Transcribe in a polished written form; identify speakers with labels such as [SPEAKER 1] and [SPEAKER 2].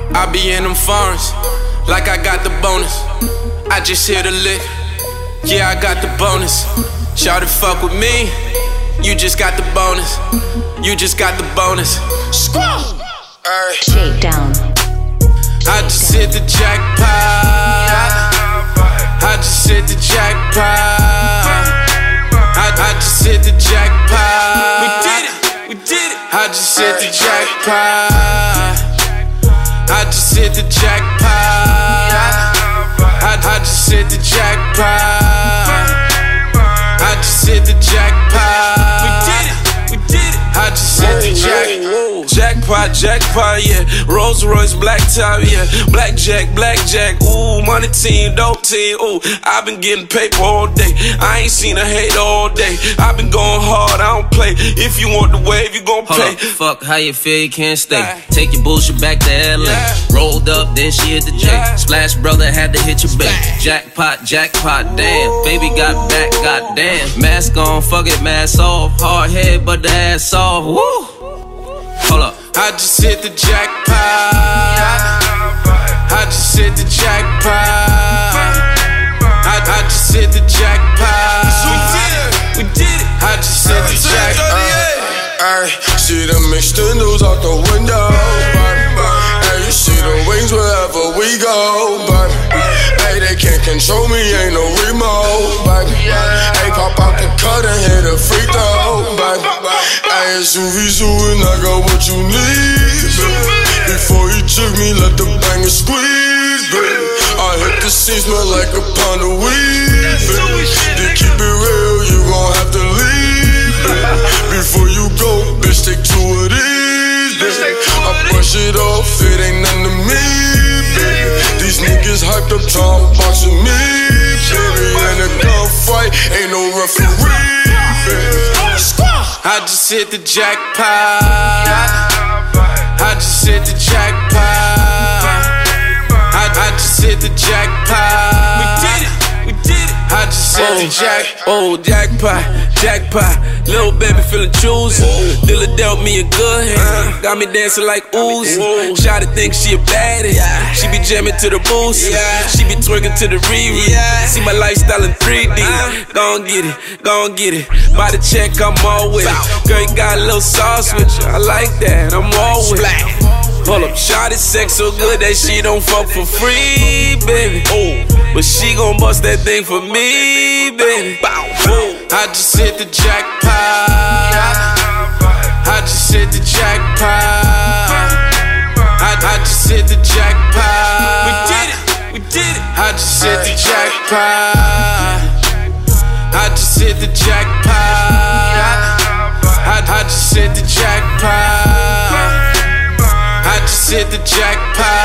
[SPEAKER 1] I be in them foreigns, like I got the bonus. I just hit a lick, yeah, I got the bonus. Shawty fuck with me, you just got the bonus. You just got the bonus.
[SPEAKER 2] Shakedown.
[SPEAKER 1] I just hit the jackpot. I just hit the jackpot. I just hit the jackpot. We did it, we did it. I just hit the jackpot. I just hit the jackpot. I just hit the jackpot. I just hit the jackpot. We did it, we did it. I just hit the jackpot. Jackpot, jackpot, yeah. Rolls Royce, black top, yeah. Blackjack, blackjack, ooh. Money team, dope team, ooh. I've been getting paper all day. I ain't seen a hate all day. I've been going hard, I don't play. If you want the wave, you gon' pay.
[SPEAKER 3] Fuck how you feel, you can't stay. Take your bullshit back to LA. Rolled up, then she hit the J. Splash brother had to hit your back. Jackpot, jackpot, damn. Baby got back, goddamn. Mask on, fuck it, mask off. Hard head, but the ass off. Woo! Hold up.
[SPEAKER 1] I just hit the jackpot. I just hit the jackpot. I just hit the jackpot. We did it. I just hit the jackpot.
[SPEAKER 4] Ay, see them extenders out the window. Ay, you see the wings wherever we go. Ay, they can't control me, ain't no remote. Ay, pop out the cut and hit a free throw. Ay, it's and I got what you need, baby. Before you took me, let the banger squeeze, baby. I hit the scene, smell like a pound of weed, baby. To keep it real, you gon' have to leave, baby. Before you go, bitch, take two of these, baby. I brush it off, it ain't nothing to me, baby. These niggas hyped up, trying boxing me, baby. In a gunfight, ain't no referee, baby.
[SPEAKER 1] I just hit the jackpot. I just hit the jackpot. I just hit the jackpot. We did it, we did it. I just hit the jackpot. Oh, jackpot, jackpot. Little baby feeling choosy. Dealer dealt me a good hand. Got me dancing like Uzi. Shawty think she a baddie. She be jamming to the boost. She be twerking to the Riri. See my lifestyle in 3D. Gon' get it, gon' get it. By the check, I'm all with it. Girl, you got a little sauce with you. I like that, I'm all with it. Hold up, shawty sex so good that she don't fuck for free, baby. But she gon' bust that thing for me, baby. I just hit the jackpot. I just hit the jackpot. I just hit the jackpot. We did it, we did it. I just hit the jackpot. I just hit the jackpot. I just hit the jackpot. I just hit the jackpot.